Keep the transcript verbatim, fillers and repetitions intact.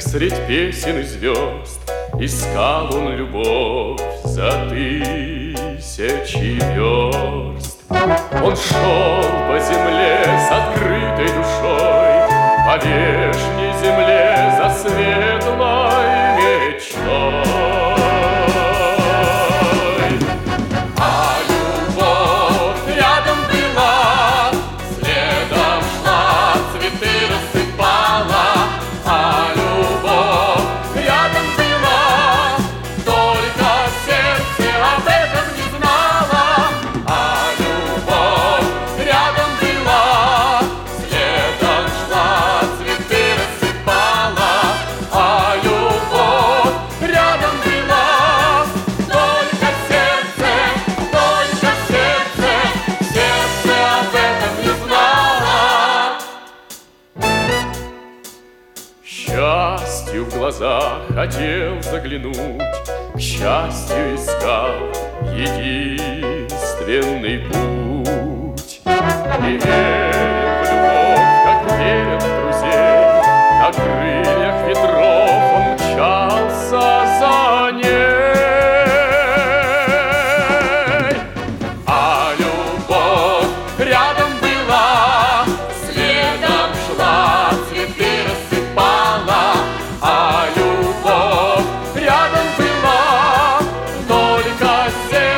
средь песен и звезд искал он любовь за тысячи верст. Он шел по земле с открытой душой, по вешней земле за светлой мечтой. А любовь рядом была, следом шла, цветы рассыпала. А любовь рядом была, только сердце об этом не знало. А любовь рядом была, следом шла, цветы рассыпала. А любовь рядом была, только сердце, только сердце, сердце об этом не знало. Счастью в глаза хотел заглянуть, к счастью искал единственный путь. И верил в любовь, как верят в друзей, на крыльях ветров он мчался за ней. А любовь рядом была, следом шла, цветы рассыпала. А любовь рядом была, только сердце